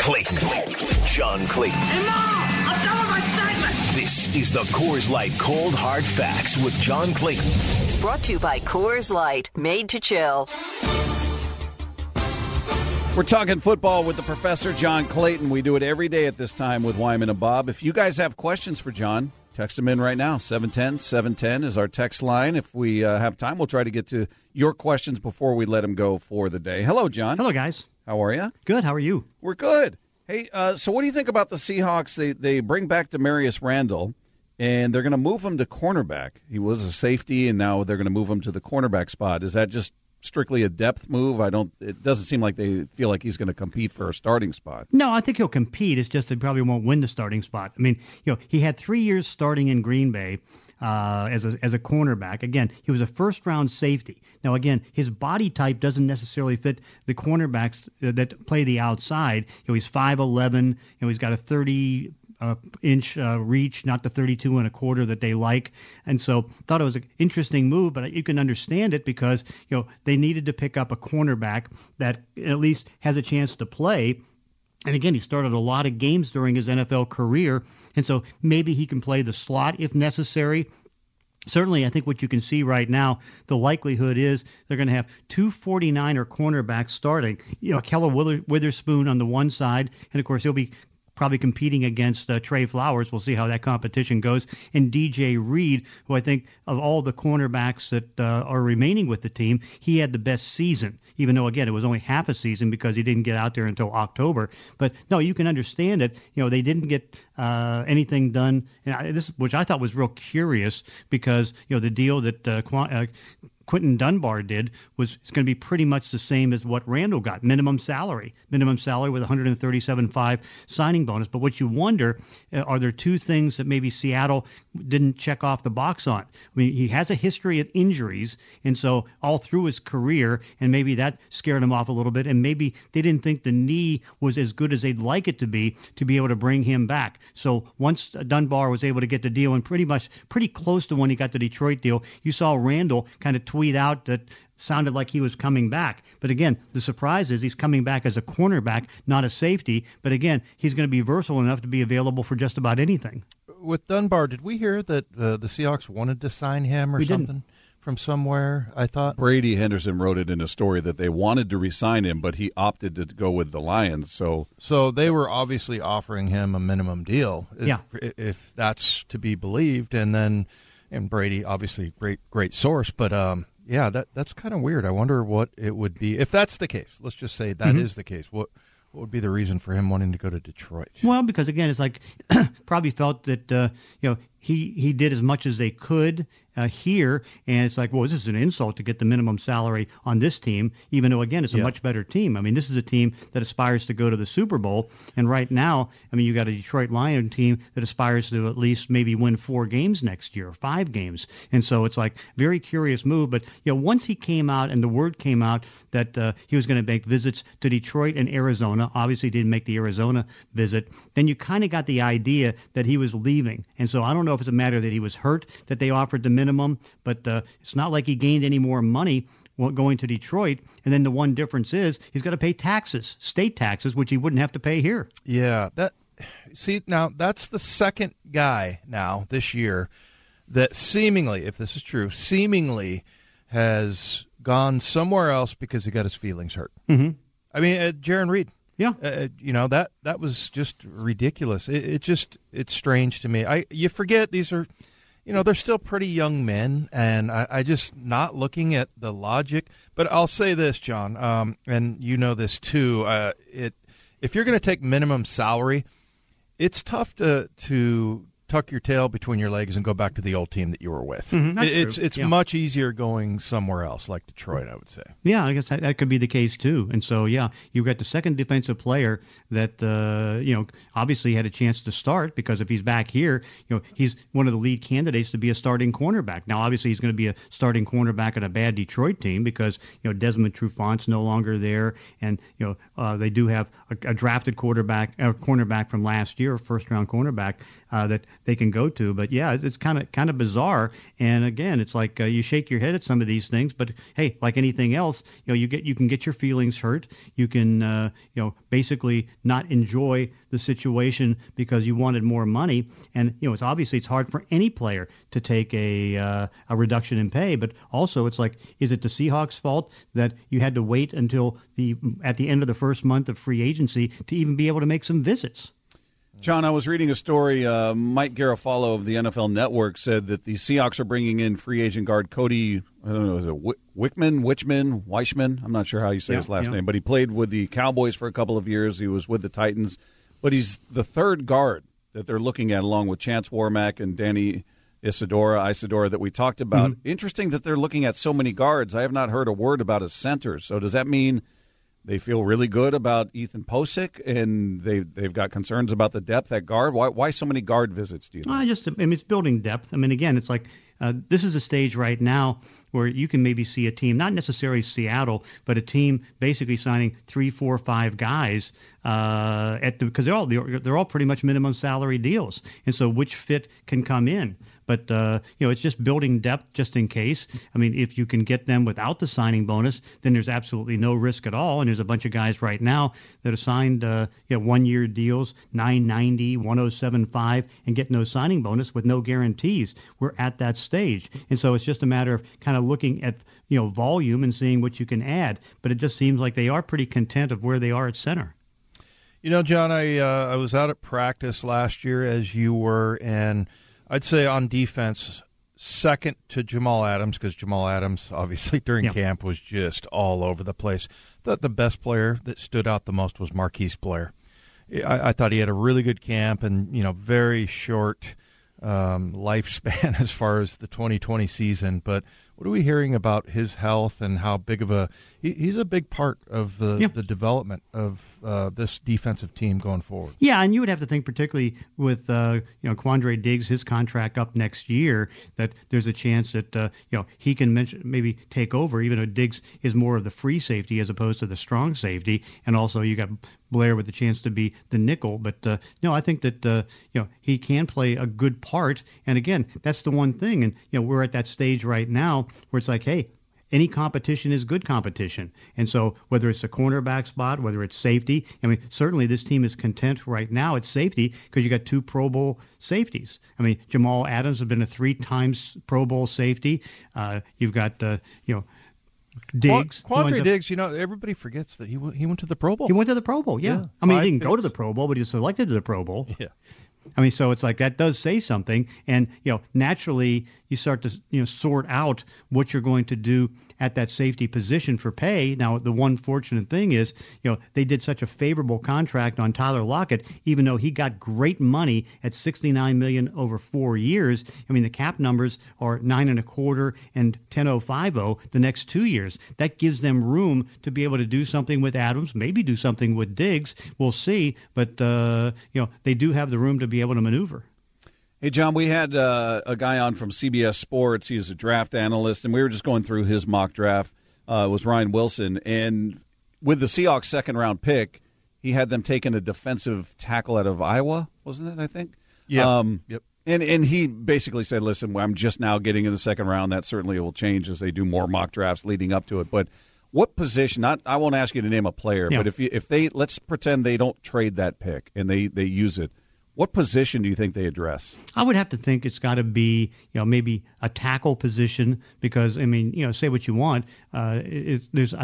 Clayton. John Clayton. Hey, Mom! I'm done with my segment! This is the Coors Light Cold Hard Facts with John Clayton. Brought to you by Coors Light, made to chill. We're talking football with the Professor John Clayton. We do it every day at this time with Wyman and Bob. If you guys have questions for John, text them in right now. 710-710 is our text line. If we have time, we'll try to get to your questions before we let him go for the day. Hello, John. Hello, guys. How are you? Good. How are you? We're good. Hey, so what do you think about the Seahawks? They bring back Demarius Randall, and they're going to move him to cornerback. He was a safety, and now they're going to move him to the cornerback spot. Is that just strictly a depth move? It doesn't seem like they feel like he's going to compete for a starting spot. No, I think he'll compete. It's just they probably won't win the starting spot. I mean, he had 3 years starting in Green Bay as a cornerback. Again, he was a first-round safety. Now, again, his body type doesn't necessarily fit the cornerbacks that play the outside. He's 5'11". He's got a 30-inch reach, not the 32 and a quarter that they like. And so thought it was an interesting move, but you can understand it because, they needed to pick up a cornerback that at least has a chance to play. And again, he started a lot of games during his NFL career, and so maybe he can play the slot if necessary. Certainly, I think what you can see right now, the likelihood is they're going to have two 49er cornerbacks starting. Keller Witherspoon on the one side, and of course he'll be probably competing against Trey Flowers. We'll see how that competition goes. And DJ Reed, who I think of all the cornerbacks that are remaining with the team, he had the best season, even though, again, it was only half a season because he didn't get out there until October. But, no, you can understand it. They didn't get anything done, which I thought was real curious because, the deal that Quentin Dunbar did was it's going to be pretty much the same as what Randall got, minimum salary with $137,500 signing bonus. But what you wonder, are there two things that maybe Seattle didn't check off the box on? I mean, he has a history of injuries, and so all through his career, and maybe that scared him off a little bit, and maybe they didn't think the knee was as good as they'd like it to be able to bring him back. So once Dunbar was able to get the deal, and pretty close to when he got the Detroit deal, you saw Randall kind of tweet out that sounded like he was coming back. But again, the surprise is he's coming back as a cornerback, not a safety. But again, he's going to be versatile enough to be available for just about anything. With Dunbar, did we hear that the Seahawks wanted to sign him or something from somewhere? I thought Brady Henderson wrote it in a story that they wanted to re-sign him, but he opted to go with the Lions. So they were obviously offering him a minimum deal, if that's to be believed. And Brady, obviously, great source, but that's kind of weird. I wonder what it would be if that's the case. Let's just say that is the case. What would be the reason for him wanting to go to Detroit? Well, because again, it's like probably felt that he did as much as they could here, and it's like, well, this is an insult to get the minimum salary on this team, even though, again, it's a much better team. I mean, this is a team that aspires to go to the Super Bowl, and right now, I mean, you got a Detroit Lion team that aspires to at least maybe win 4 games next year, 5 games, and so it's like very curious move. But once he came out and the word came out that he was going to make visits to Detroit and Arizona, obviously didn't make the Arizona visit, then you kind of got the idea that he was leaving, and so I don't know if it's a matter that he was hurt that they offered the minimum, but it's not like he gained any more money going to Detroit. And then the one difference is he's got to pay taxes, state taxes, which he wouldn't have to pay here. Yeah, now that's the second guy now this year that seemingly, if this is true, has gone somewhere else because he got his feelings hurt. Mm-hmm. I mean, Jarran Reed. Yeah, that was just ridiculous. It's strange to me. You forget these are, they're still pretty young men, and I just not looking at the logic. But I'll say this, John, and you know this too. If you're going to take minimum salary, it's tough to tuck your tail between your legs and go back to the old team that you were with. Mm-hmm, it's much easier going somewhere else, like Detroit, I would say. Yeah, I guess that could be the case too. And so, you've got the second defensive player that obviously had a chance to start, because if he's back here, he's one of the lead candidates to be a starting cornerback. Now, obviously, he's going to be a starting cornerback on a bad Detroit team because Desmond Trufant's no longer there, and they do have a drafted cornerback from last year, a first-round cornerback that they can go to. But yeah, it's kind of bizarre. And again, it's like you shake your head at some of these things. But hey, like anything else, you can get your feelings hurt. You can basically not enjoy the situation because you wanted more money. And it's hard for any player to take a reduction in pay. But also, it's like, is it the Seahawks' fault that you had to wait until at the end of the first month of free agency to even be able to make some visits? John, I was reading a story. Mike Garofalo of the NFL Network said that the Seahawks are bringing in free agent guard Cody, I don't know, is it Weichman? I'm not sure how you say his last name, but he played with the Cowboys for a couple of years. He was with the Titans. But he's the third guard that they're looking at, along with Chance Warmack and Danny Isidora that we talked about. Mm-hmm. Interesting that they're looking at so many guards. I have not heard a word about a center. So does that mean they feel really good about Ethan Posick, and they've got concerns about the depth at guard? Why so many guard visits, do you think? It's building depth. I mean, again, it's like this is a stage right now where you can maybe see a team, not necessarily Seattle, but a team basically signing 3, 4, 5 guys because they're all pretty much minimum salary deals, and so which fit can come in. But it's just building depth just in case. I mean, if you can get them without the signing bonus, then there's absolutely no risk at all. And there's a bunch of guys right now that are signed 1-year deals, $990, $107.5, and get no signing bonus with no guarantees. We're at that stage, and so it's just a matter of kind of looking at volume and seeing what you can add. But it just seems like they are pretty content of where they are at center. John, I was out at practice last year, as you were, and I'd say on defense, second to Jamal Adams, because Jamal Adams, obviously, during camp was just all over the place. The best player that stood out the most was Marquise Blair. I thought he had a really good camp and, very short lifespan as far as the 2020 season. But what are we hearing about his health and how big of he's a big part of the development of this defensive team going forward? Yeah, and you would have to think particularly with Quandre Diggs, his contract up next year, that there's a chance that he can maybe take over, even though Diggs is more of the free safety as opposed to the strong safety, and also you got Blair with the chance to be the nickel. But I think that he can play a good part. And again, that's the one thing. And we're at that stage right now where it's like, hey, any competition is good competition. And so whether it's a cornerback spot, whether it's safety, I mean, certainly this team is content right now at safety because you got 2 Pro Bowl safeties. I mean, Jamal Adams has been a 3 times Pro Bowl safety. You've got, Diggs. Quandre Diggs, everybody forgets that he went to the Pro Bowl. He went to the Pro Bowl, yeah. I mean, he didn't go to the Pro Bowl, but he was selected to the Pro Bowl. Yeah. I mean, so it's like that does say something. And, naturally you start to, sort out what you're going to do at that safety position for pay. Now, the one fortunate thing is, they did such a favorable contract on Tyler Lockett, even though he got great money at $69 million over 4 years. I mean, the cap numbers are $9.25 and $10.50 the next 2 years. That gives them room to be able to do something with Adams, maybe do something with Diggs. We'll see. But, they do have the room to be able to maneuver. Hey, John, we had a guy on from CBS Sports. He's a draft analyst, and we were just going through his mock draft. It was Ryan Wilson. And with the Seahawks' second-round pick, he had them taking a defensive tackle out of Iowa, wasn't it, I think? Yeah. Yep. And he basically said, listen, I'm just now getting in the second round. That certainly will change as they do more mock drafts leading up to it. But what position, I won't ask you to name a player, but if they, let's pretend they don't trade that pick and they use it, what position do you think they address? I would have to think it's got to be, maybe a tackle position because, I mean, say what you want. There's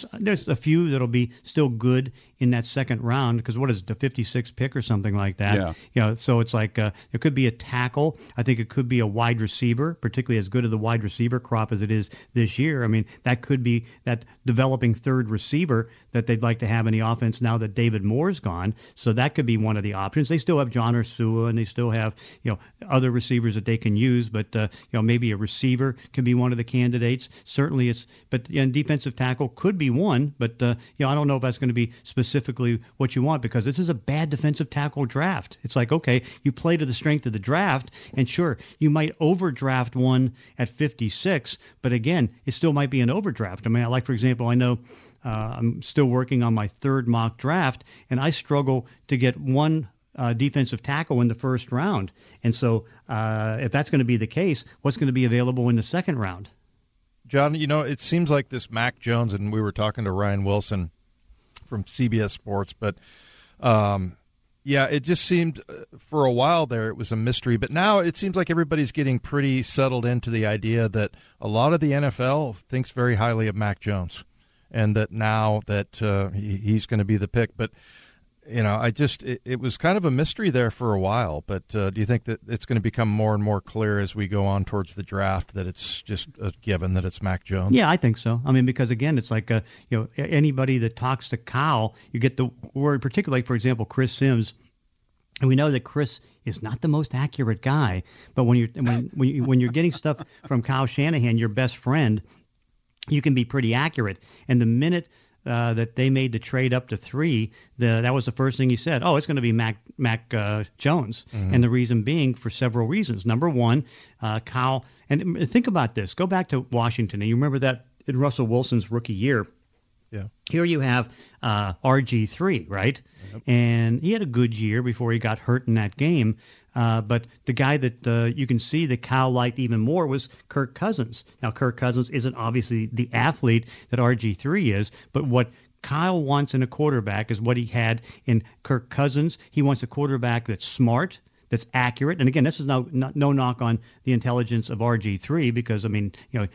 a few that'll be still good in that second round because what is it, the 56th pick or something like that? Yeah. So it's like it could be a tackle. I think it could be a wide receiver, particularly as good of the wide receiver crop as it is this year. I mean, that could be that developing third receiver that they'd like to have in the offense now that David Moore's gone. So that could be one of the options. They still have John Ursua and they still have, other receivers that they can use, but, maybe a receiver can be one of the candidates. Certainly and defensive tackle could be one, but, I don't know if that's going to be specifically what you want because this is a bad defensive tackle draft. It's like, okay, you play to the strength of the draft, and sure, you might overdraft one at 56, but again, it still might be an overdraft. I mean, for example, I know I'm still working on my third mock draft, and I struggle to get one defensive tackle in the first round. And so if that's going to be the case, what's going to be available in the second round? John, it seems like this Mac Jones, and we were talking to Ryan Wilson from CBS Sports, but it just seemed for a while there it was a mystery. But now it seems like everybody's getting pretty settled into the idea that a lot of the NFL thinks very highly of Mac Jones, and that now that he's going to be the pick. But it was kind of a mystery there for a while, but do you think that it's going to become more and more clear as we go on towards the draft that it's just a given that it's Mac Jones? Yeah, I think so. I mean, because again, it's like anybody that talks to Kyle, you get the word, particularly, for example, Chris Sims. And we know that Chris is not the most accurate guy, but when you're getting stuff from Kyle Shanahan, your best friend, you can be pretty accurate. And the minute that they made the trade up to 3, that was the first thing he said. Oh, it's going to be Mac Jones. Mm-hmm. And the reason being for several reasons. Number one, Kyle, and think about this. Go back to Washington. And you remember that in Russell Wilson's rookie year. Yeah. Here you have RG3, right? Yep. And he had a good year before he got hurt in that game. But the guy that you can see that Kyle liked even more was Kirk Cousins. Now, Kirk Cousins isn't obviously the athlete that RG3 is, but what Kyle wants in a quarterback is what he had in Kirk Cousins. He wants a quarterback that's smart, that's accurate. And again, this is no knock on the intelligence of RG3 because, I mean,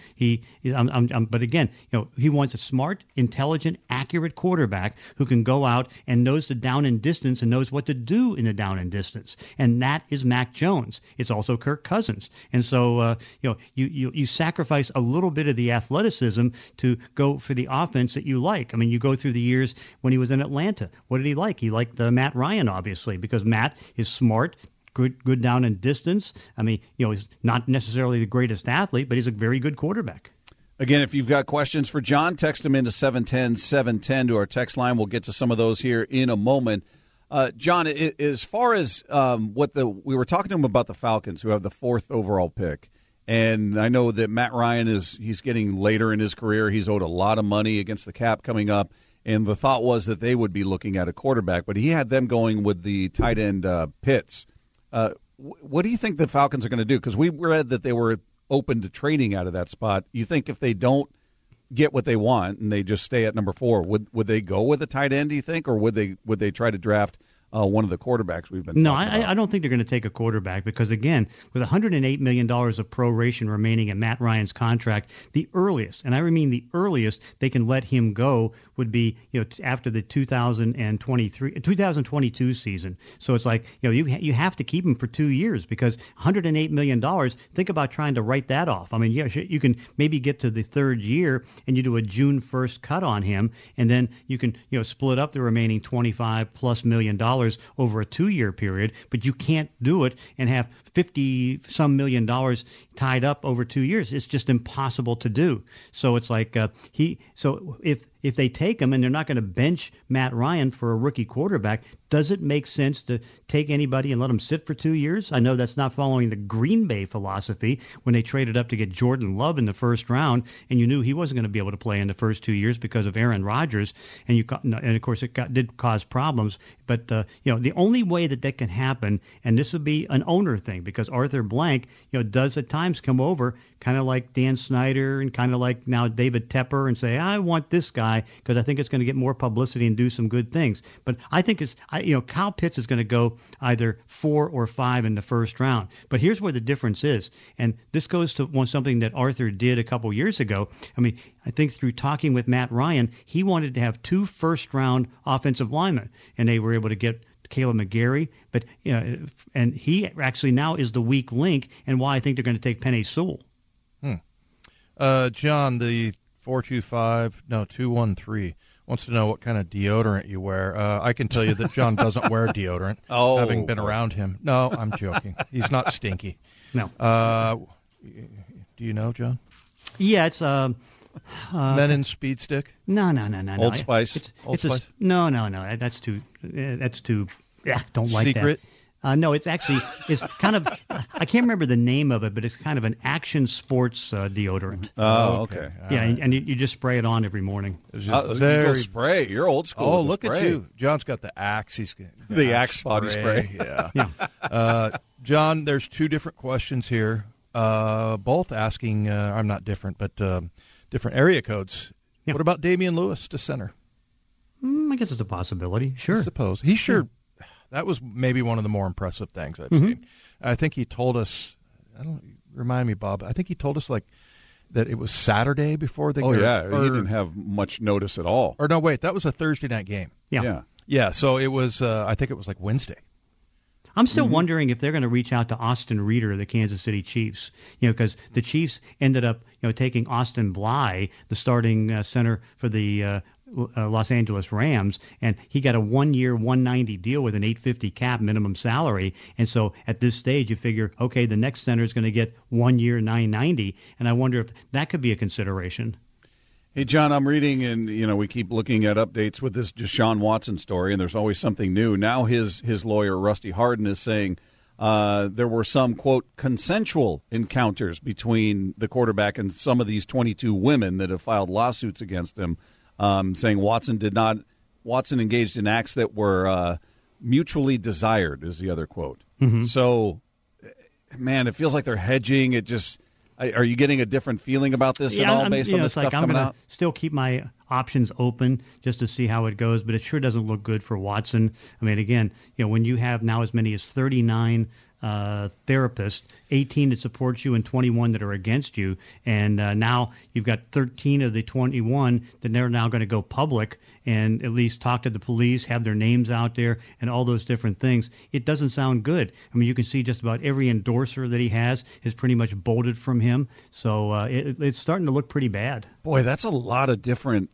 but again, he wants a smart, intelligent, accurate quarterback who can go out and knows the down and distance and knows what to do in the down and distance. And that is Mac Jones. It's also Kirk Cousins. And so, you sacrifice a little bit of the athleticism to go for the offense that you like. I mean, you go through the years when he was in Atlanta. What did he like? He liked Matt Ryan, obviously, because Matt is smart, good down and distance. I mean, he's not necessarily the greatest athlete, but he's a very good quarterback. Again, if you've got questions for John, text him into 710-710 to our text line. We'll get to some of those here in a moment. John, as far as we were talking to him about the Falcons, who have the 4th overall pick, and I know that Matt Ryan he's getting later in his career. He's owed a lot of money against the cap coming up, and the thought was that they would be looking at a quarterback, but he had them going with the tight end Pitts. What do you think the Falcons are going to do? Because we read that they were open to trading out of that spot. You think if they don't get what they want and they just stay at number 4, would they go with a tight end, do you think, or would they try to draft one of the quarterbacks we've been talking about? I don't think they're going to take a quarterback because, again, with $108 million of proration remaining in Matt Ryan's contract, the earliest, and I mean the earliest they can let him go would be after the 2022 season. So it's like you have to keep him for 2 years because $108 million. Think about trying to write that off. I mean, you can maybe get to the 3rd year and you do a June 1st cut on him, and then you can split up the remaining $25+ million over a 2-year period, but you can't do it and have $50-some million tied up over 2 years. It's just impossible to do. So it's like if they take him and they're not going to bench Matt Ryan for a rookie quarterback, does it make sense to take anybody and let him sit for 2 years? I know that's not following the Green Bay philosophy when they traded up to get Jordan Love in the first round, and you knew he wasn't going to be able to play in the first 2 years because of Aaron Rodgers, and of course it did cause problems. But the only way that can happen, and this would be an owner thing because Arthur Blank does at times come over, kind of like Dan Snyder and kind of like now David Tepper, and say, I want this guy because I think it's going to get more publicity and do some good things. But I think Kyle Pitts is going to go either 4 or 5 in the first round. But here's where the difference is, and this goes to something that Arthur did a couple years ago. I mean, I think through talking with Matt Ryan, he wanted to have 2 first-round offensive linemen, and they were able to get Caleb McGarry, but and he actually now is the weak link, and why I think they're going to take Penei Sewell. John, the 213 wants to know what kind of deodorant you wear. I can tell you that John doesn't wear deodorant, having been around him. No, I'm joking. He's not stinky. No. Do you know, John? Yeah, it's Men in Speed Stick? No. Old Spice? No. That's too. Yeah, don't like Secret? that. No, it's kind of, I can't remember the name of it, but it's kind of an action sports deodorant. Oh, okay. Yeah, and you just spray it on every morning. It's You just go spray. You're old school. Oh, with the look spray. at you. John's got the Axe. He's got The Axe body spray. Yeah. John, there's two different questions here, both asking, I'm not different, but different area codes. Yeah. What about Damian Lewis to center? I guess it's a possibility. Sure. I suppose. He sure, that was maybe one of the more impressive things I've seen. I think he told us, remind me, Bob, I think he told us that it was Saturday before the game. He didn't have much notice at all. Or no, wait, that was a Thursday night game. Yeah, so it was, I think it was like Wednesday. I'm still wondering if they're going to reach out to Austin Reeder of the Kansas City Chiefs, because the Chiefs ended up, taking Austin Bly, the starting center for the Los Angeles Rams, and he got a 1-year, $190 deal with an $850 cap minimum salary. And so at this stage, you figure, okay, the next center is going to get 1 year, $990, and I wonder if that could be a consideration. Hey, John, I'm reading, and we keep looking at updates with this Deshaun Watson story, and there's always something new. Now his lawyer, Rusty Hardin, is saying there were some, quote, consensual encounters between the quarterback and some of these 22 women that have filed lawsuits against him, saying Watson engaged in acts that were mutually desired, is the other quote. So, man, it feels like they're hedging. It just... Are you getting a different feeling about this at all based on this stuff coming out? I'm going to still keep my options open just to see how it goes, but it sure doesn't look good for Watson. I mean, again, when you have now as many as 39 therapists, 18 that support you and 21 that are against you, and now you've got 13 of the 21 that they're now going to go public and at least talk to the police, have their names out there, and all those different things. It doesn't sound good. I mean, you can see just about every endorser that he has is pretty much bolted from him, so it's starting to look pretty bad. Boy, that's a lot of different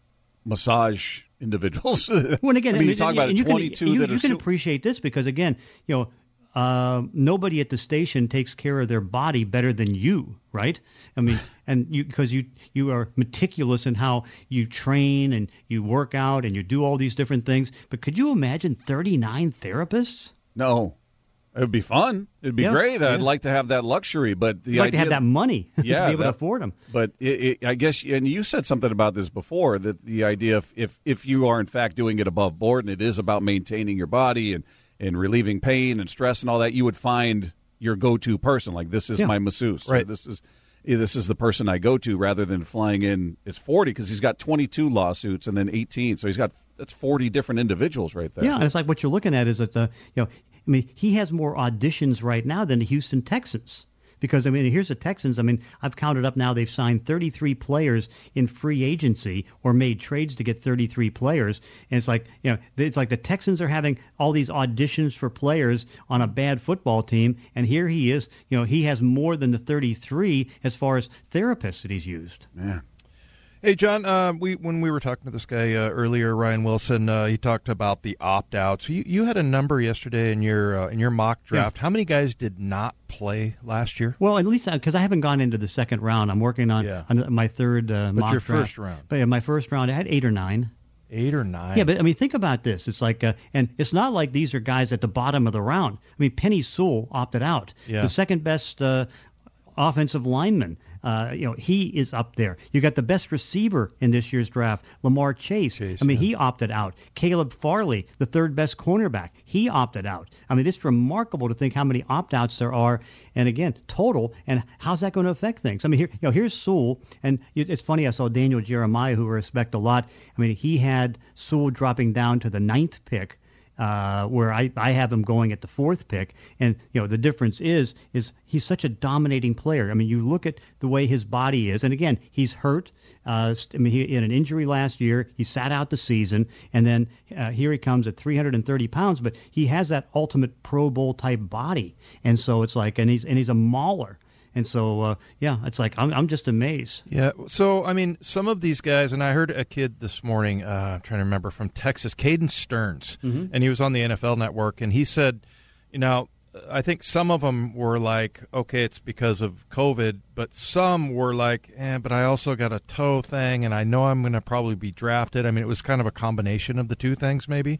massage individuals. Well, again, you talk about 22 you can appreciate this because, again, nobody at the station takes care of their body better than you, right? I mean, and because you are meticulous in how you train and you work out and you do all these different things. But could you imagine 39 therapists? No. It would be fun. It'd be great. I'd like to have that luxury, but I'd like to have that money to be able to afford them. But I guess, and you said something about this before, that the idea if you are in fact doing it above board and it is about maintaining your body and relieving pain and stress and all that, you would find your go-to person. Like, this is my masseuse. Right. So this is the person I go to, rather than flying in. It's 40 because he's got 22 lawsuits and then 18. So that's 40 different individuals right there. Yeah, and it's like what you're looking at is that he has more auditions right now than the Houston Texans. Because, here's the Texans. I've counted up now. They've signed 33 players in free agency or made trades to get 33 players. And it's like, it's like the Texans are having all these auditions for players on a bad football team. And here he is, he has more than the 33 as far as therapists that he's used. Yeah. Hey, John, when we were talking to this guy earlier, Ryan Wilson, he talked about the opt-outs. You had a number yesterday in your mock draft. Yeah. How many guys did not play last year? Well, at least because I haven't gone into the second round. I'm working on my third mock draft. But your first round? But my first round, I had 8 or 9. 8 or 9? Yeah, but think about this. It's like, and it's not like these are guys at the bottom of the round. Penny Sewell opted out. Yeah. The second best offensive lineman. He is up there. You got the best receiver in this year's draft, Lamar Chase. He opted out. Caleb Farley, the third best cornerback, he opted out. It's remarkable to think how many opt-outs there are, and again, total, and how's that going to affect things? Here's Sewell, and it's funny, I saw Daniel Jeremiah, who I respect a lot. He had Sewell dropping down to the 9th pick. Where I have him going at the 4th pick. And, the difference is he's such a dominating player. You look at the way his body is. And, again, he's hurt. He had an injury last year. He sat out the season. And then here he comes at 330 pounds. But he has that ultimate Pro Bowl type body. And so it's like, and he's a mauler. And so, it's like I'm just amazed. Yeah. So, some of these guys, and I heard a kid this morning, I'm trying to remember, from Texas, Caden Stearns, and he was on the NFL Network, and he said, I think some of them were like, okay, it's because of COVID, but some were like, but I also got a toe thing, and I know I'm going to probably be drafted. It was kind of a combination of the two things, maybe.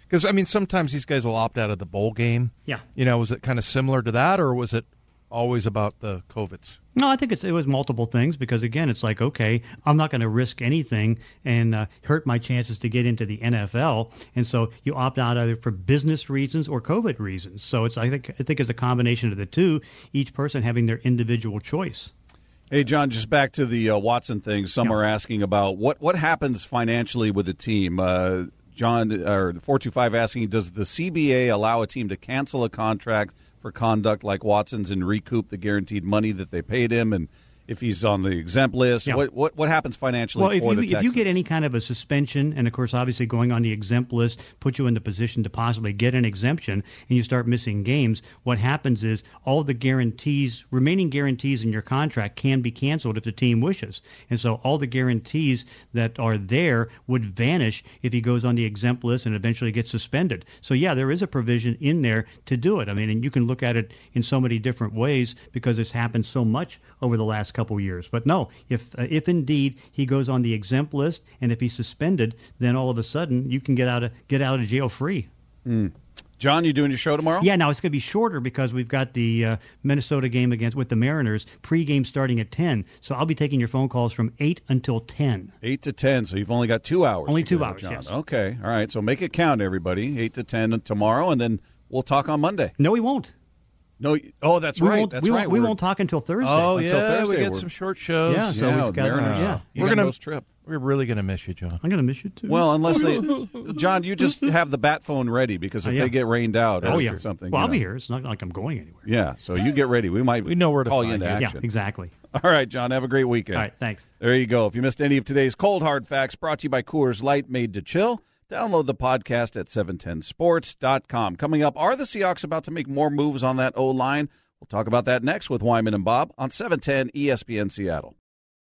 Because, I mean, sometimes these guys will opt out of the bowl game. Yeah. Was it kind of similar to that, or was it always about the COVIDs? No, I think it was multiple things because, again, it's like, okay, I'm not going to risk anything and hurt my chances to get into the NFL. And so you opt out either for business reasons or COVID reasons. So I think it's a combination of the two, each person having their individual choice. Hey, John, just back to the Watson thing. Some are asking about what happens financially with the team. John, or 425 asking, does the CBA allow a team to cancel a contract for conduct like Watson's and recoup the guaranteed money that they paid him, and if he's on the exempt list? Yeah. What happens financially for the Texans? If you get any kind of a suspension, and of course obviously going on the exempt list puts you in the position to possibly get an exemption, and you start missing games, what happens is all the remaining guarantees in your contract can be canceled if the team wishes. And so all the guarantees that are there would vanish if he goes on the exempt list and eventually gets suspended. So yeah, there is a provision in there to do it. I mean, and you can look at it in so many different ways because it's happened so much over the last couple years. But no, if indeed he goes on the exempt list and if he's suspended, then all of a sudden you can get out of jail free. John, you doing your show tomorrow? Yeah, now it's going to be shorter because we've got the Minnesota game with the Mariners, pregame starting at 10. So I'll be taking your phone calls from 8 until 10. 8 to 10, so you've only got 2 hours. Only to 2 go, hours, John. yes. Okay, all right, so make it count, everybody. 8 to 10 tomorrow, and then we'll talk on Monday. No, we won't. No, that's right. We won't talk until Thursday. Oh, Until yeah, Thursday, we get we're- some short shows. Yeah, so we've got Mariners. We're East gonna- Coast trip. We're really going to miss you, John. I'm going to miss you too. Well, unless John, you just have the bat phone ready because if yeah. they get rained out or something. Well, I'll be here. It's not like I'm going anywhere. Yeah, so you get ready. We know where to call find you into you. action. Yeah, exactly. All right, John, have a great weekend. All right, thanks. There you go. If you missed any of today's Cold Hard Facts, brought to you by Coors Light, made to chill, download the podcast at 710sports.com. Coming up, are the Seahawks about to make more moves on that O-line? We'll talk about that next with Wyman and Bob on 710 ESPN Seattle.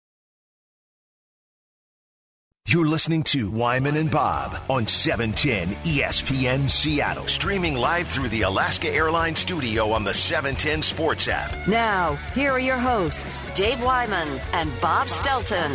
You're listening to Wyman and Bob on 710 ESPN Seattle. Streaming live through the Alaska Airlines studio on the 710 Sports app. Now, here are your hosts, Dave Wyman and Bob Stelton.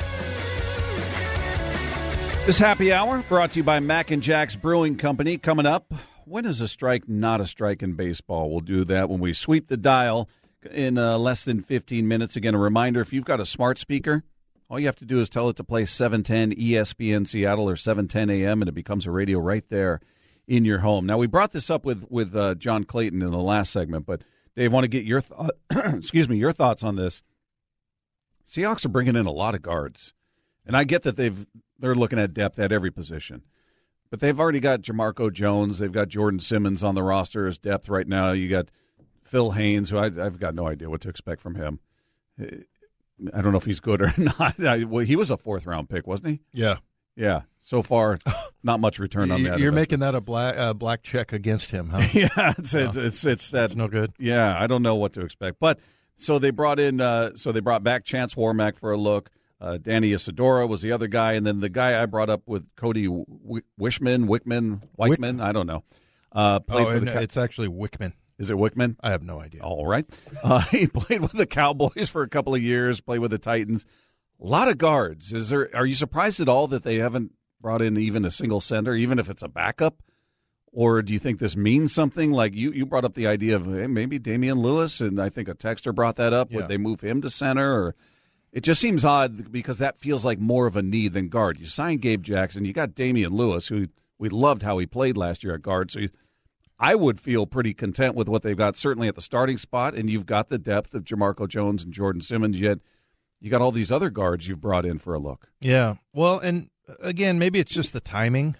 This happy hour brought to you by Mac and Jack's Brewing Company. Coming up, when is a strike not a strike in baseball? We'll do that when we sweep the dial in less than 15 minutes. Again, a reminder, if you've got a smart speaker, all you have to do is tell it to play 710 ESPN Seattle or 710 AM, and it becomes a radio right there in your home. Now, we brought this up with John Clayton in the last segment, but Dave, want to get your your thoughts on this. Seahawks are bringing in a lot of guards, and I get that they're looking at depth at every position, but they've already got Jamarco Jones, they've got Jordan Simmons on the roster as depth right now. You got Phil Haynes, who I've got no idea what to expect from him. I don't know if he's good or not. He was a fourth-round pick, wasn't he? Yeah. Yeah. So far, not much return on that. You're making that a black check against him, huh? Yeah, it's no good. Yeah, I don't know what to expect. But so they brought back Chance Warmack for a look. Danny Isidora was the other guy, and then the guy I brought up with Cody Wickman, I don't know. It's actually Wickman. Is it Wickman? I have no idea. All right. He played with the Cowboys for a couple of years, played with the Titans. A lot of guards. Are you surprised at all that they haven't brought in even a single center, even if it's a backup? Or do you think this means something? Like you brought up the idea of maybe Damian Lewis, and I think a texter brought that up. Yeah. Would they move him to center? Or it just seems odd because that feels like more of a need than guard. You signed Gabe Jackson. You got Damian Lewis, who we loved how he played last year at guard. So I would feel pretty content with what they've got, certainly at the starting spot, and you've got the depth of Jamarco Jones and Jordan Simmons, yet you got all these other guards you've brought in for a look. Yeah. Well, and again, maybe it's just the timing.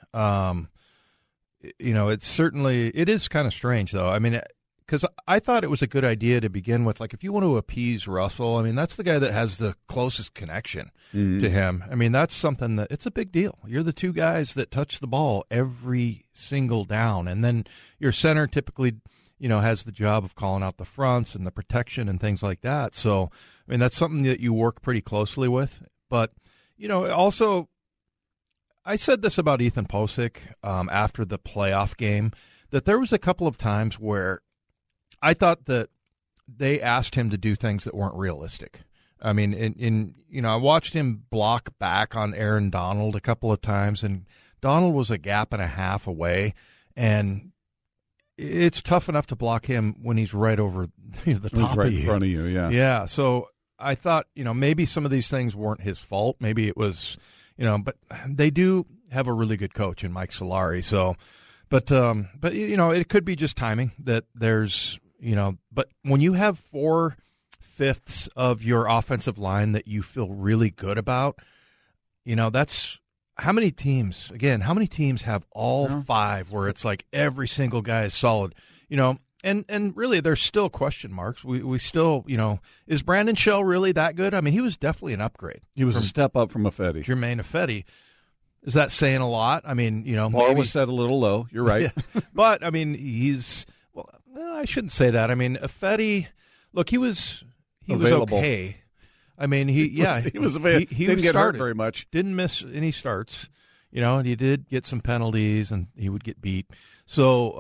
It is kind of strange, though. I mean, because I thought it was a good idea to begin with. Like, if you want to appease Russell, I mean, that's the guy that has the closest connection to him. I mean, that's something that it's a big deal. You're the two guys that touch the ball every single down. And then your center typically, has the job of calling out the fronts and the protection and things like that. So, I mean, that's something that you work pretty closely with. But, also, I said this about Ethan Posick after the playoff game, that there was a couple of times where I thought that they asked him to do things that weren't realistic. I mean, I watched him block back on Aaron Donald a couple of times and Donald was a gap and a half away, and it's tough enough to block him when he's right over the top right of you. In front of you, yeah. Yeah, so I thought, maybe some of these things weren't his fault. Maybe it was, but they do have a really good coach in Mike Solari. So, but it could be just timing that there's, but when you have 4/5 of your offensive line that you feel really good about, that's how many teams have all 5 where it's like every single guy is solid, and really there's still question marks. We still, is Brandon Shell really that good? I mean, he was definitely an upgrade. He was a step up from Ifedi. Jermaine Ifedi. Is that saying a lot? I mean, Bar was set a little low. You're right. Yeah. But, I mean, I shouldn't say that. I mean, Ifedi, look, he was available. Okay. I mean, he was available. He didn't get hurt very much. Didn't miss any starts, and he did get some penalties, and he would get beat. So,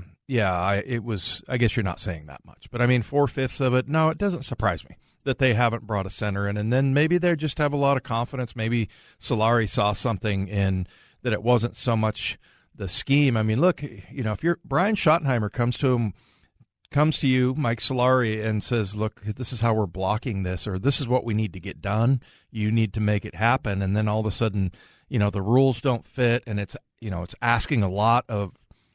I guess you're not saying that much. But, I mean, 4/5 of it, no, it doesn't surprise me that they haven't brought a center in. And then maybe they just have a lot of confidence. Maybe Solari saw something in that it wasn't so much the scheme. I mean, look, if Brian Schottenheimer comes to you, Mike Solari, and says, look, this is how we're blocking this, or this is what we need to get done. You need to make it happen. And then all of a sudden, the rules don't fit, and it's asking a lot of,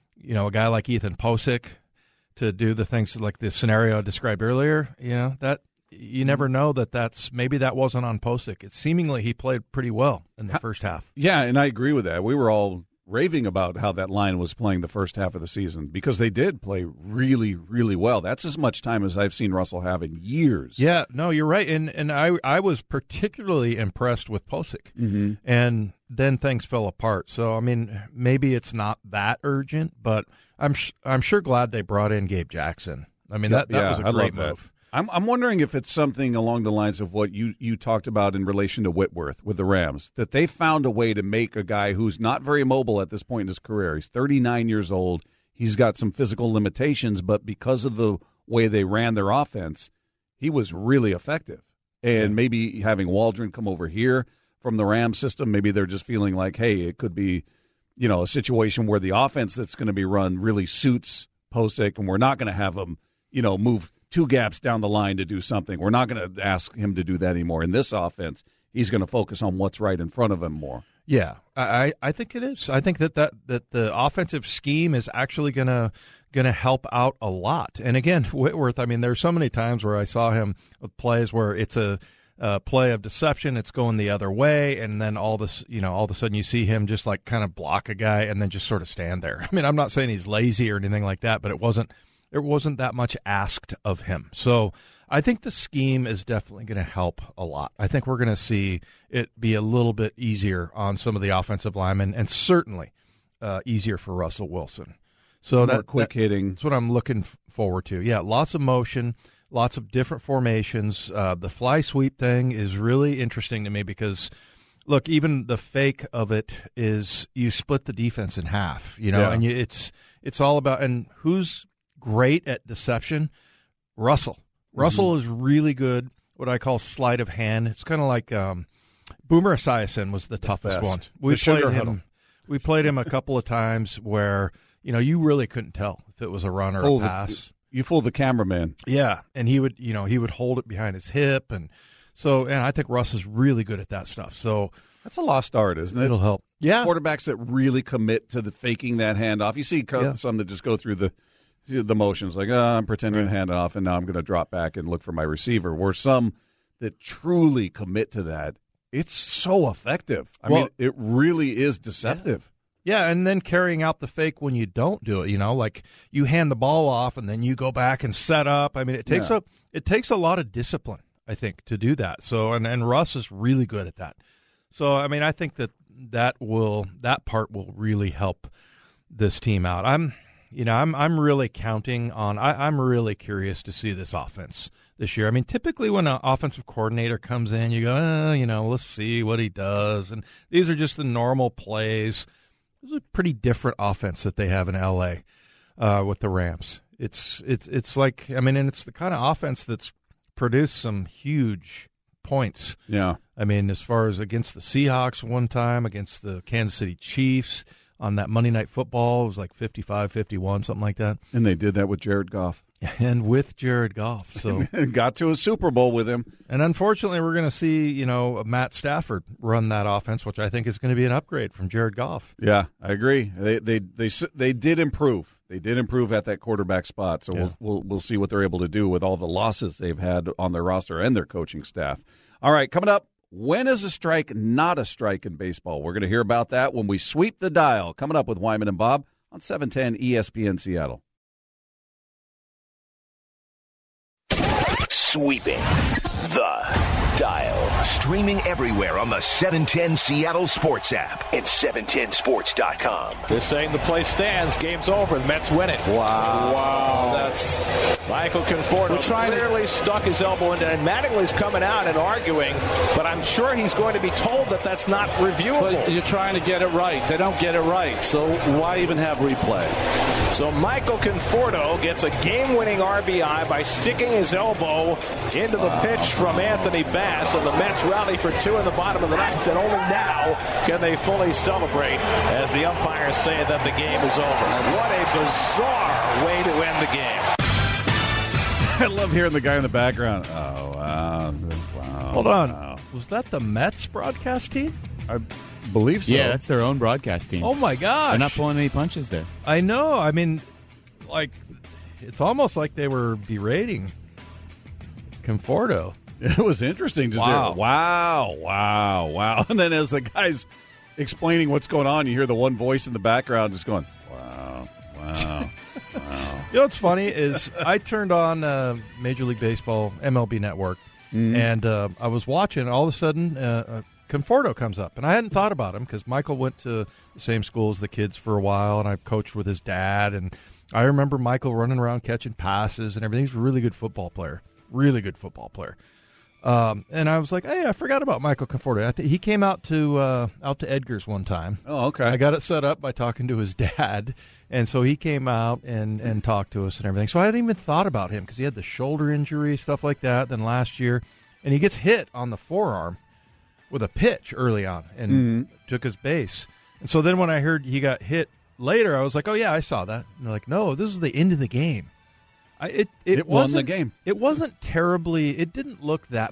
a guy like Ethan Posick to do the things like the scenario I described earlier, that you never know maybe that wasn't on Posick. It's seemingly he played pretty well in the first half. Yeah, and I agree with that. We were all raving about how that line was playing the first half of the season because they did play really, really well. That's as much time as I've seen Russell have in years. Yeah, no, you're right. And I was particularly impressed with Posick. Mm-hmm. And then things fell apart. So, I mean, maybe it's not that urgent, but I'm sure glad they brought in Gabe Jackson. I mean, that was a great move. I'm wondering if it's something along the lines of what you talked about in relation to Whitworth with the Rams, that they found a way to make a guy who's not very mobile at this point in his career. He's 39 years old. He's got some physical limitations, but because of the way they ran their offense, he was really effective. And maybe having Waldron come over here from the Rams system, maybe they're just feeling like, hey, it could be, a situation where the offense that's going to be run really suits Posick, and we're not going to have him, move 2 gaps down the line to do something. We're not going to ask him to do that anymore. In this offense, he's going to focus on what's right in front of him more. Yeah, I think it is. I think that the offensive scheme is actually going to help out a lot. And again, Whitworth, I mean, there's so many times where I saw him with plays where it's a play of deception, it's going the other way, and then all of a sudden you see him just like kind of block a guy and then just sort of stand there. I mean, I'm not saying he's lazy or anything like that, but it wasn't that much asked of him. So I think the scheme is definitely going to help a lot. I think we're going to see it be a little bit easier on some of the offensive linemen, and certainly easier for Russell Wilson. So more quick hitting. That's what I'm looking forward to. Yeah, lots of motion, lots of different formations. The fly sweep thing is really interesting to me because, look, even the fake of it is you split the defense in half, and it's all about, and who's great at deception? Russell. Russell is really good, what I call sleight of hand. It's kind of like Boomer Esiason was the toughest one. We played him a couple of times where, you really couldn't tell if it was a run or a pass. You fooled the cameraman. Yeah, and he would hold it behind his hip, and I think Russ is really good at that stuff. So that's a lost art, isn't it? It'll help. Yeah. Quarterbacks that really commit to the faking that handoff. You see some that just go through the motions, like, I'm pretending to hand it off, and now I'm going to drop back and look for my receiver. Where some that truly commit to that, it's so effective. I mean, it really is deceptive. Yeah, and then carrying out the fake when you don't do it, like you hand the ball off and then you go back and set up. I mean, it takes a lot of discipline, I think, to do that. So, and Russ is really good at that. So, I mean, I think that part will really help this team out. I'm really counting on. I'm really curious to see this offense this year. I mean, typically when an offensive coordinator comes in, you go, let's see what he does, and these are just the normal plays. It's a pretty different offense that they have in LA with the Rams. It's like, I mean, and it's the kind of offense that's produced some huge points. Yeah. I mean, as far as against the Seahawks one time, against the Kansas City Chiefs on that Monday Night Football, it was like 55-51, something like that. And they did that with Jared Goff. And with Jared Goff. So and got to a Super Bowl with him. And unfortunately, we're going to see, Matt Stafford run that offense, which I think is going to be an upgrade from Jared Goff. Yeah, I agree. They did improve. They did improve at that quarterback spot. So we'll see what they're able to do with all the losses they've had on their roster and their coaching staff. All right, coming up, when is a strike not a strike in baseball? We're going to hear about that when we sweep the dial. Coming up with Wyman and Bob on 710 ESPN Seattle. Sweeping the dial. Streaming everywhere on the 710 Seattle Sports app and 710sports.com. They're saying the play stands. Game's over. The Mets win it. Wow. That's Michael Conforto clearly stuck his elbow into it. And Mattingly's coming out and arguing, but I'm sure he's going to be told that that's not reviewable. But you're trying to get it right. They don't get it right. So why even have replay? So Michael Conforto gets a game-winning RBI by sticking his elbow into the pitch from Anthony Bass, and the Mets rally for two in the bottom of the ninth, and only now can they fully celebrate as the umpires say that the game is over. What a bizarre way to end the game. I love hearing the guy in the background. Oh, wow. Hold on. Wow. Was that the Mets broadcast team? I believe so. Yeah, that's their own broadcast team. Oh, my gosh. They're not pulling any punches there. I know. I mean, it's almost like they were berating Conforto. It was interesting to hear. Wow. And then as the guy's explaining what's going on, you hear the one voice in the background just going, wow. You know what's funny is I turned on Major League Baseball MLB Network, and I was watching, and all of a sudden Conforto comes up. And I hadn't thought about him because Michael went to the same school as the kids for a while, and I coached with his dad. And I remember Michael running around catching passes and everything. He's a really good football player. And I was like, hey, I forgot about Michael Conforto. He came out to Edgar's one time. Oh, okay. I got it set up by talking to his dad, and so he came out and talked to us and everything. So I hadn't even thought about him because he had the shoulder injury, stuff like that, then last year. And he gets hit on the forearm with a pitch early on and took his base. And so then when I heard he got hit later, I was like, oh, yeah, I saw that. And they're like, no, this is the end of the game. It won the game. It wasn't terribly. It didn't look that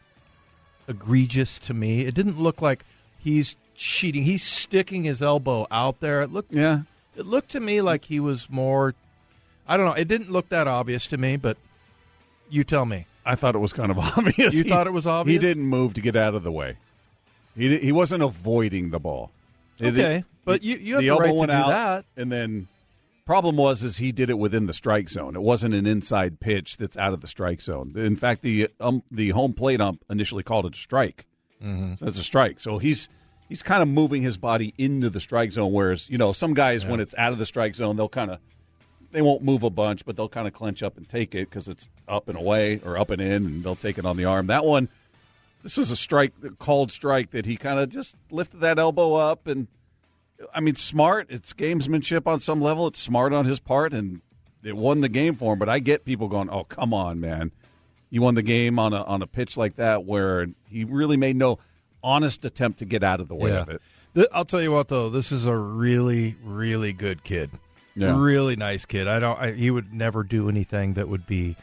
egregious to me. It didn't look like he's cheating. He's sticking his elbow out there. It looked to me like he was more. I don't know. It didn't look that obvious to me, but you tell me. I thought it was kind of obvious. You thought it was obvious? He didn't move to get out of the way. He wasn't avoiding the ball. Okay, but you have the right to do that. And then problem was he did it within the strike zone. It wasn't an inside pitch that's out of the strike zone. In fact, the home plate ump initially called it a strike. So it's a strike. So he's kind of moving his body into the strike zone, whereas some guys when it's out of the strike zone they won't move a bunch, but they'll kind of clench up and take it because it's up and away or up and in, and they'll take it on the arm. That one, this is a called strike that he kind of just lifted that elbow up and. I mean, smart. It's gamesmanship on some level. It's smart on his part, and it won the game for him. But I get people going, "Oh, come on, man! You won the game on a pitch like that where he really made no honest attempt to get out of the way of it." I'll tell you what, though, this is a really, really good kid. Yeah. Really nice kid. He would never do anything that would be,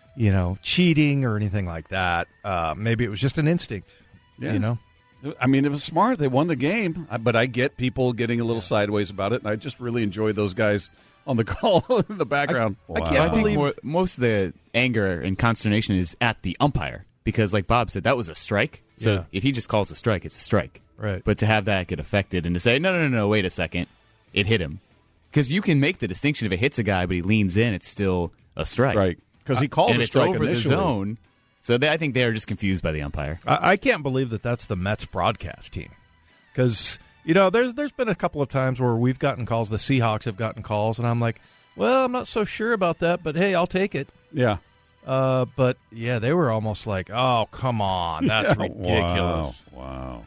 cheating or anything like that. Maybe it was just an instinct. Yeah. I mean, it was smart. They won the game, but I get people getting a little sideways about it, and I just really enjoy those guys on the call in the background. I can't believe most of the anger and consternation is at the umpire because, like Bob said, that was a strike. So if he just calls a strike, it's a strike. Right. But to have that get affected and to say, no, wait a second, it hit him. Because you can make the distinction if it hits a guy, but he leans in, it's still a strike. Right. Because he called and a strike it's over initially. the zone. So I think they are just confused by the umpire. I can't believe that that's the Mets broadcast team. Because, there's been a couple of times where we've gotten calls, the Seahawks have gotten calls, and I'm like, well, I'm not so sure about that, but hey, I'll take it. Yeah. But, yeah, they were almost like, oh, come on, that's ridiculous. Wow.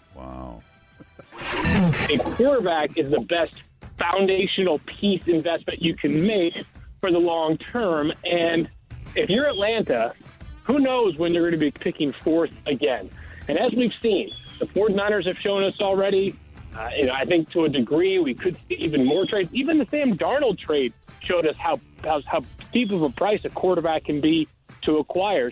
A quarterback is the best foundational piece investment you can make for the long term. And if you're Atlanta who knows when they're going to be picking fourth again. And as we've seen, the 49ers have shown us already, I think to a degree we could see even more trades. Even the Sam Darnold trade showed us how steep of a price a quarterback can be to acquire.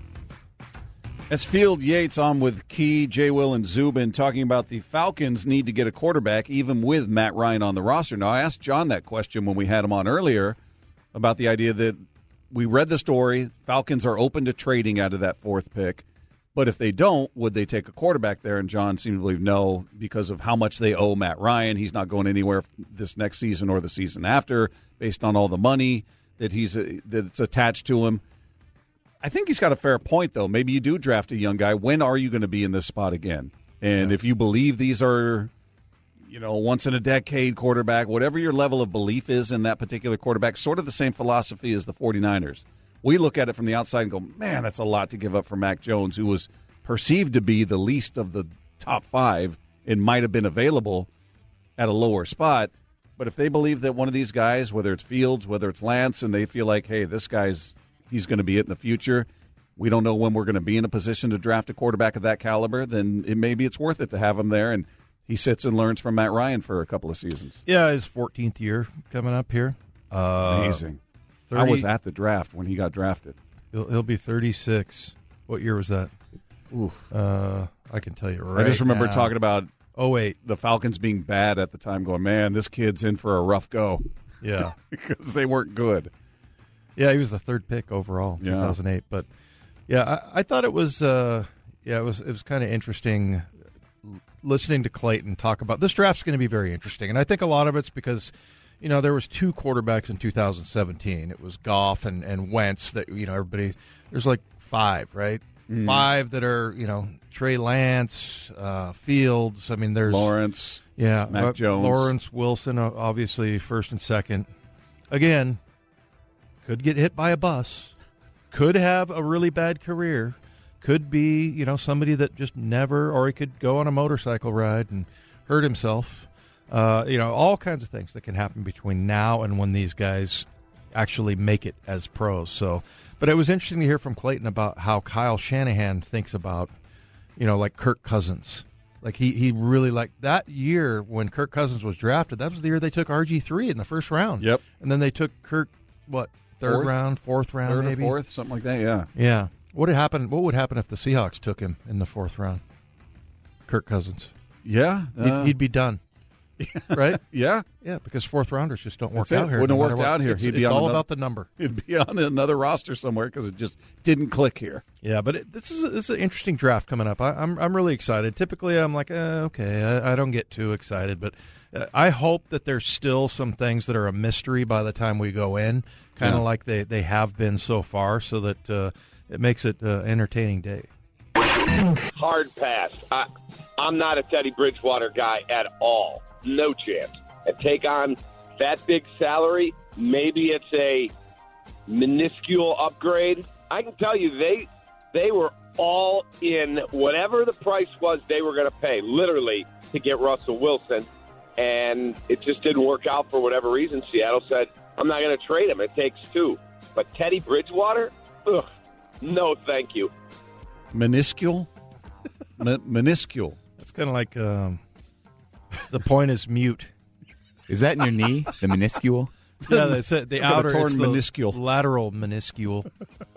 That's Field Yates on with Key, J. Will, and Zubin talking about the Falcons need to get a quarterback even with Matt Ryan on the roster. Now, I asked John that question when we had him on earlier about the idea that we read the story. Falcons are open to trading out of that fourth pick. But if they don't, would they take a quarterback there? And John seemed to believe no because of how much they owe Matt Ryan. He's not going anywhere this next season or the season after based on all the money that's attached to him. I think he's got a fair point, though. Maybe you do draft a young guy. When are you going to be in this spot again? And if you believe these are, once-in-a-decade quarterback, whatever your level of belief is in that particular quarterback, sort of the same philosophy as the 49ers. We look at it from the outside and go, man, that's a lot to give up for Mac Jones, who was perceived to be the least of the top five and might have been available at a lower spot. But if they believe that one of these guys, whether it's Fields, whether it's Lance, and they feel like, hey, this guy's he's going to be it in the future, we don't know when we're going to be in a position to draft a quarterback of that caliber, then maybe it's worth it to have him there. And he sits and learns from Matt Ryan for a couple of seasons. Yeah, his 14th year coming up here. Amazing. 30, I was at the draft when he got drafted. He'll be 36. What year was that? Oof. I can tell you right I just remember now. talking about 08. The Falcons being bad at the time, going, man, this kid's in for a rough go. Yeah. Because they weren't good. Yeah, he was the third pick overall, 2008. But yeah, I thought it was it was kind of interesting listening to Clayton talk about this draft's going to be very interesting, and I think a lot of it's because there was two quarterbacks in 2017. It was Goff and Wentz that everybody. There's like five, right? Five that are Trey Lance, Fields. I mean, there's Lawrence, Mac Jones, Lawrence, Wilson, obviously first and second. Again. Could get hit by a bus, could have a really bad career, could be, somebody that just never, or he could go on a motorcycle ride and hurt himself. All kinds of things that can happen between now and when these guys actually make it as pros. So, but it was interesting to hear from Clayton about how Kyle Shanahan thinks about, like Kirk Cousins. Like he really liked that year when Kirk Cousins was drafted. That was the year they took RG3 in the first round. Yep. And then they took Kirk, fourth round, maybe? Or fourth, something like that, yeah. Yeah. What would happen if the Seahawks took him in the fourth round? Kirk Cousins. Yeah. He'd be done. Right? Yeah. Yeah, because fourth rounders just don't work out out here. Wouldn't have worked out here. It's all about the number. He'd be on another roster somewhere because it just didn't click here. Yeah, but this is an interesting draft coming up. I'm really excited. Typically, I'm like, okay, I don't get too excited, but I hope that there's still some things that are a mystery by the time we go in, kind of like they have been so far, so that it makes it an entertaining day. Hard pass. I'm not a Teddy Bridgewater guy at all. No chance. And take on that big salary, maybe it's a minuscule upgrade. I can tell you they were all in whatever the price was they were going to pay, literally, to get Russell Wilson. And it just didn't work out for whatever reason. Seattle said, I'm not going to trade him. It takes two. But Teddy Bridgewater? Ugh, no, thank you. Minuscule? Minuscule. It's kind of like the point is mute. Is that in your knee? The minuscule? Yeah, that's it. The outer torn it's the minuscule. Lateral minuscule.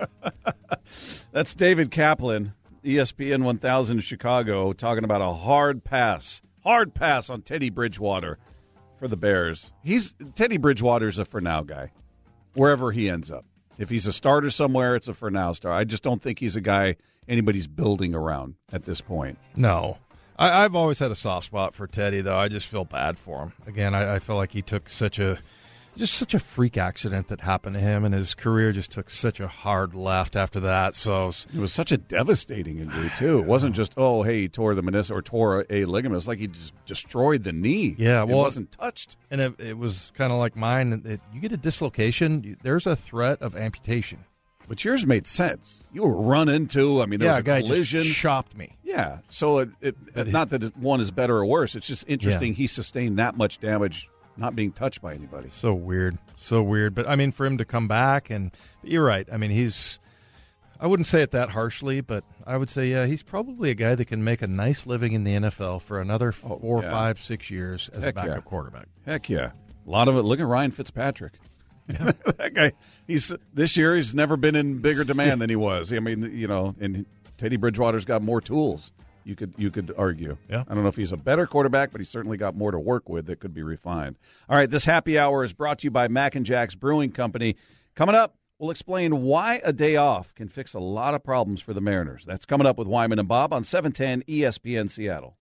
That's David Kaplan, ESPN 1000 in Chicago, talking about a hard pass on Teddy Bridgewater for the Bears. Teddy Bridgewater's a for now guy, wherever he ends up. If he's a starter somewhere, it's a for now star. I just don't think he's a guy anybody's building around at this point. No. I've always had a soft spot for Teddy, though. I just feel bad for him. Again, I feel like he took such a freak accident that happened to him, and his career just took such a hard left after that. So it was such a devastating injury, too. It wasn't just, he tore the meniscus or tore a ligament. It was like he just destroyed the knee. Yeah, well, it wasn't touched. And it was kind of like mine. You get a dislocation, there's a threat of amputation. But yours made sense. You were run into. There was a guy collision. Just chopped me. Yeah. So not that one is better or worse. It's just interesting he sustained that much damage not being touched by anybody. So weird. But, for him to come back, and you're right. I wouldn't say it that harshly, but I would say, yeah, he's probably a guy that can make a nice living in the NFL for another 4, 5, 6 years as a backup quarterback. Heck yeah. A lot of it. Look at Ryan Fitzpatrick. Yeah. That guy, this year he's never been in bigger demand than he was. I mean, and Teddy Bridgewater's got more tools. You could argue. Yeah. I don't know if he's a better quarterback, but he's certainly got more to work with that could be refined. All right, this happy hour is brought to you by Mac and Jack's Brewing Company. Coming up, we'll explain why a day off can fix a lot of problems for the Mariners. That's coming up with Wyman and Bob on 710 ESPN Seattle.